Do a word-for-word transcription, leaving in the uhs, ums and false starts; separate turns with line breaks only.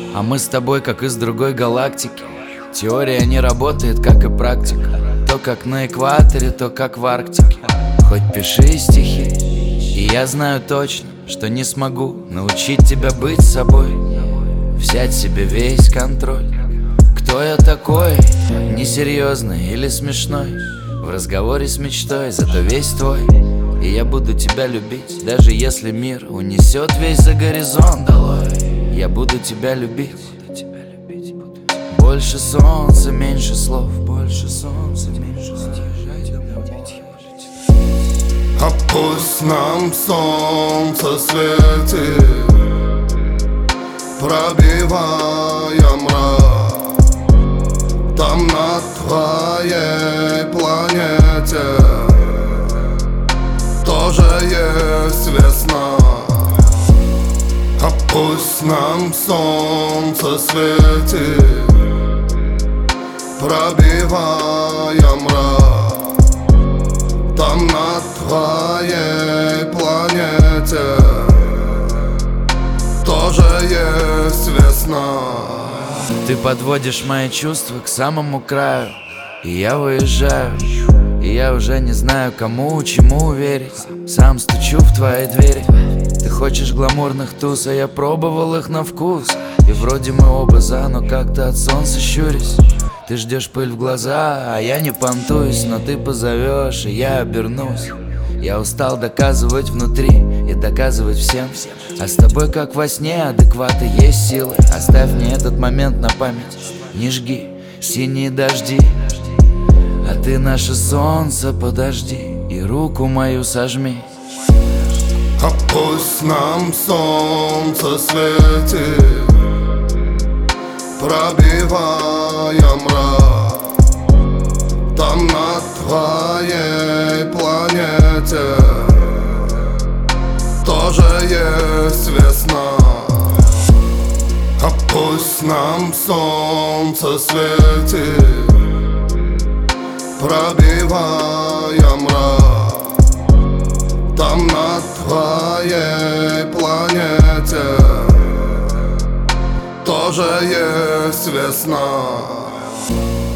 А мы с тобой как из другой галактики. Теория не работает, как и практика. То как на экваторе, то как в Арктике. Хоть пиши стихи, и я знаю точно, что не смогу научить тебя быть собой, взять себе весь контроль. Кто я такой? Несерьезный или смешной? В разговоре с мечтой, зато весь твой. И я буду тебя любить, даже если мир унесет весь за горизонт долой. Я буду тебя любить. Больше солнца, меньше слов. Больше солнца, меньше слов.
А пусть нам солнце светит, пробивая мрак. Там на твоей планете тоже есть весна. А пусть нам солнце светит, пробивая мрак. Там на твоей планете тоже есть весна.
Ты подводишь мои чувства к самому краю, и я выезжаю, и я уже не знаю, кому, чему верить. Сам стучу в твои двери. Ты хочешь гламурных туз, а я пробовал их на вкус. И вроде мы оба за, но как-то от солнца щурюсь. Ты ждешь пыль в глаза, а я не понтуюсь. Но ты позовешь, и я обернусь. Я устал доказывать внутри и доказывать всем. А с тобой как во сне, адекваты есть силы. Оставь мне этот момент на память. Не жги синие дожди, а ты наше солнце, подожди и руку мою сожми.
А пусть нам солнце светит, пробивая мрак. Там на твоей планете тоже есть весна. А пусть нам солнце светит, пробивая мрак. Там на твоей планете тоже есть весна.